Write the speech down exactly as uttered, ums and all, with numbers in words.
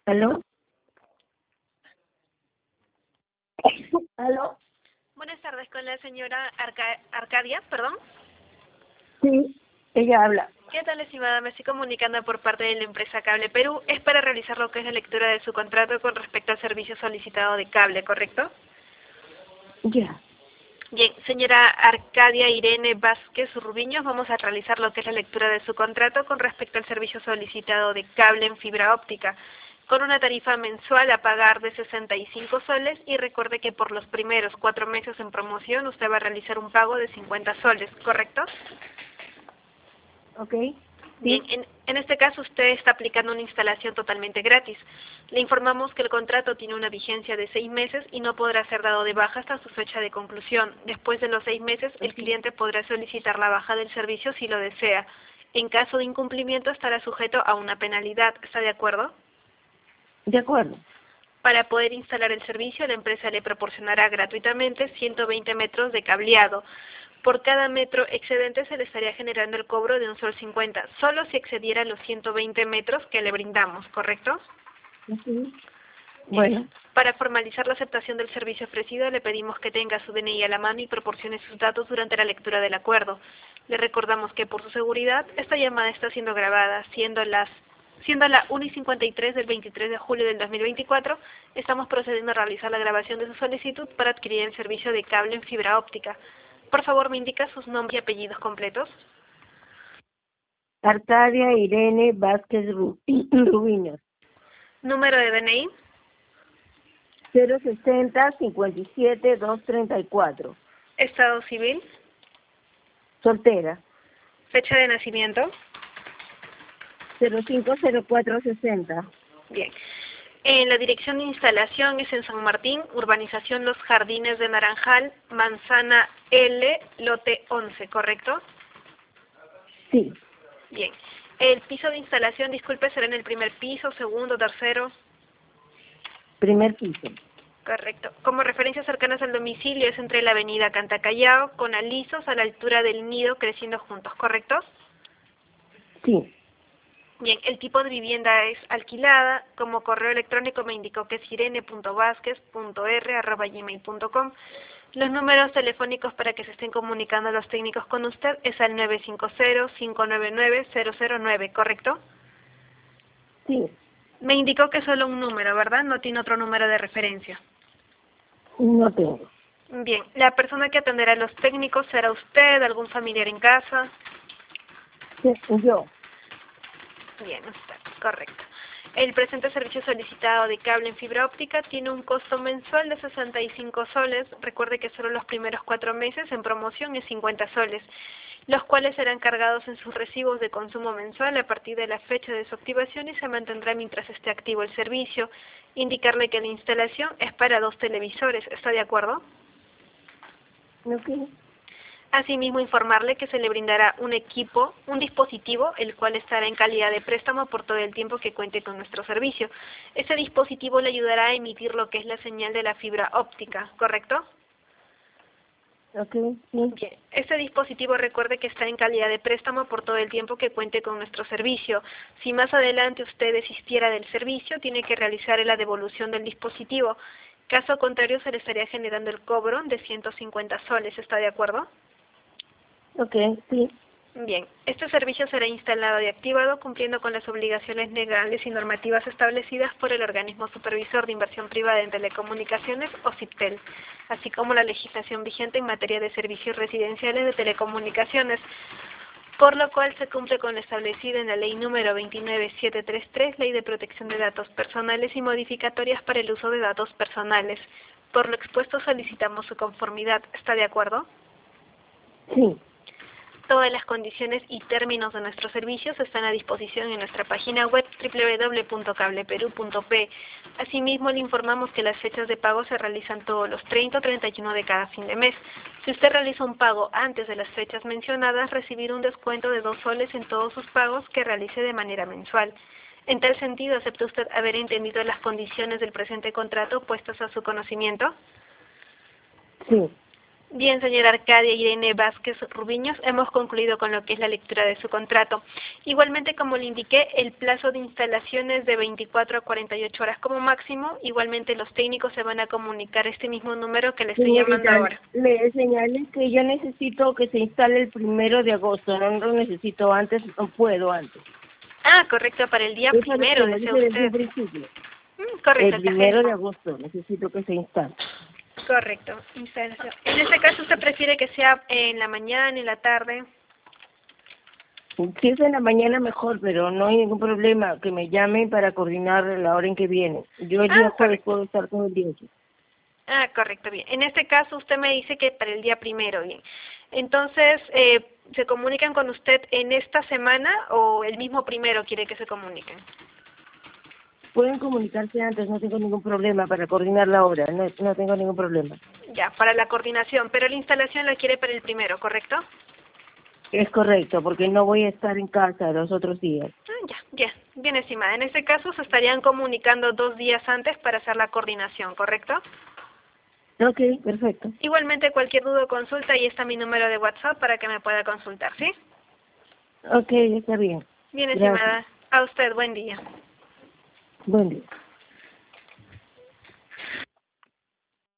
¿Aló? ¿Aló? Buenas tardes, con la señora Arca Arcadia, perdón. Sí, ella habla. ¿Qué tal, estimada? Me estoy comunicando por parte de la empresa Cable Perú. Es para realizar lo que es la lectura de su contrato con respecto al servicio solicitado de cable, ¿correcto? Ya. Bien, señora Arcadia Irene Vázquez Rubiños, vamos a realizar lo que es la lectura de su contrato con respecto al servicio solicitado de cable en fibra óptica, con una tarifa mensual a pagar de sesenta y cinco soles, y recuerde que por los primeros cuatro meses en promoción usted va a realizar un pago de cincuenta soles, ¿correcto? Ok. Bien, Sí. en, en este caso usted está aplicando una instalación totalmente gratis. Le informamos que el contrato tiene una vigencia de seis meses y no podrá ser dado de baja hasta su fecha de conclusión. Después de los seis meses, el cliente podrá solicitar la baja del servicio si lo desea. En caso de incumplimiento, estará sujeto a una penalidad. ¿Está de acuerdo? De acuerdo. Para poder instalar el servicio, la empresa le proporcionará gratuitamente ciento veinte metros de cableado. Por cada metro excedente se le estaría generando el cobro de un sol cincuenta, solo si excediera los ciento veinte metros que le brindamos, ¿correcto? Ujú. Bien. Bueno, Para formalizar la aceptación del servicio ofrecido, le pedimos que tenga su D N I a la mano y proporcione sus datos durante la lectura del acuerdo. Le recordamos que por su seguridad, esta llamada está siendo grabada, siendo las siendo la una y cincuenta y tres del veintitrés de julio del dos mil veinticuatro, estamos procediendo a realizar la grabación de su solicitud para adquirir el servicio de cable en fibra óptica. Por favor, me indica sus nombres y apellidos completos. Arcadia Irene Vázquez Ru- Rubiños. Número de D N I. cero sesenta cincuenta y siete doscientos treinta y cuatro. Estado civil. Soltera. Fecha de nacimiento. cero cinco cero cuatro sesenta. Bien. En la dirección de instalación es en San Martín, urbanización Los Jardines de Naranjal, manzana L, lote once, ¿correcto? Sí. Bien. El piso de instalación, disculpe, será en el primer piso, segundo, tercero. Primer piso. Correcto. Como referencias cercanas al domicilio es entre la avenida Cantacallao con Alisos a la altura del Nido, Creciendo Juntos, ¿correcto? Sí. Bien, el tipo de vivienda es alquilada. Como correo electrónico me indicó que es irene punto vázquez punto r arroba gmail punto com. Los números telefónicos para que se estén comunicando los técnicos con usted es al nueve cinco cero, cinco nueve nueve, cero cero nueve, ¿correcto? Sí. Me indicó que es solo un número, ¿verdad? No tiene otro número de referencia. No tengo. Bien, la persona que atenderá a los técnicos será usted, algún familiar en casa. Sí, yo. Bien, está correcto. El presente servicio solicitado de cable en fibra óptica tiene un costo mensual de sesenta y cinco soles. Recuerde que solo los primeros cuatro meses en promoción es cincuenta soles, los cuales serán cargados en sus recibos de consumo mensual a partir de la fecha de su activación y se mantendrá mientras esté activo el servicio. Indicarle que la instalación es para dos televisores. ¿Está de acuerdo? Ok. Asimismo, informarle que se le brindará un equipo, un dispositivo, el cual estará en calidad de préstamo por todo el tiempo que cuente con nuestro servicio. Este dispositivo le ayudará a emitir lo que es la señal de la fibra óptica, ¿correcto? Ok, sí. Bien, este dispositivo recuerde que está en calidad de préstamo por todo el tiempo que cuente con nuestro servicio. Si más adelante usted desistiera del servicio, tiene que realizar la devolución del dispositivo. Caso contrario, se le estaría generando el cobro de ciento cincuenta soles. ¿Está de acuerdo? Ok, sí. Bien, este servicio será instalado y activado cumpliendo con las obligaciones legales y normativas establecidas por el Organismo Supervisor de Inversión Privada en Telecomunicaciones, OSIPTEL, así como la legislación vigente en materia de servicios residenciales de telecomunicaciones, por lo cual se cumple con lo establecido en la Ley número veintinueve mil setecientos treinta y tres, Ley de Protección de Datos Personales y modificatorias para el uso de datos personales. Por lo expuesto solicitamos su conformidad. ¿Está de acuerdo? Sí. Todas las condiciones y términos de nuestros servicios están a disposición en nuestra página web doble u doble u doble u punto cableperú punto pe. Asimismo, le informamos que las fechas de pago se realizan todos los treinta o treinta y uno de cada fin de mes. Si usted realiza un pago antes de las fechas mencionadas, recibirá un descuento de dos soles en todos sus pagos que realice de manera mensual. En tal sentido, ¿acepta usted haber entendido las condiciones del presente contrato puestas a su conocimiento? Sí. Bien, señora Arcadia Irene Vázquez Rubiños, hemos concluido con lo que es la lectura de su contrato. Igualmente, como le indiqué, el plazo de instalación es de veinticuatro a cuarenta y ocho horas como máximo. Igualmente, los técnicos se van a comunicar a este mismo número que le estoy llamando Señorita, ahora. le señalé que yo necesito que se instale el primero de agosto, no lo necesito antes, no puedo antes. Ah, correcto, para el día Eso es lo primero, que le desea dije desde usted. un principio. Mm, El correcto, primero de cajero. agosto necesito que se instale. Correcto, instalación. En este caso, ¿usted prefiere que sea en la mañana, en la tarde? Si es en la mañana mejor, pero no hay ningún problema, que me llamen para coordinar la hora en que viene. Yo el día Ah, jueves correcto. puedo estar todo el día aquí. Ah, correcto, bien. En este caso, usted me dice que para el día primero, bien. Entonces, eh, ¿se comunican con usted en esta semana o el mismo primero quiere que se comuniquen? Pueden comunicarse antes, no tengo ningún problema para coordinar la hora, no, no tengo ningún problema. Ya, para la coordinación, pero la instalación la quiere para el primero, ¿correcto? Es correcto, porque no voy a estar en casa los otros días. Ah, ya, bien, bien estimada. En este caso, se estarían comunicando dos días antes para hacer la coordinación, ¿correcto? Ok, perfecto. Igualmente, cualquier duda o consulta, ahí está mi número de WhatsApp para que me pueda consultar, ¿sí? Ok, está bien. Bien, Gracias. estimada. A usted, buen día. Buen día.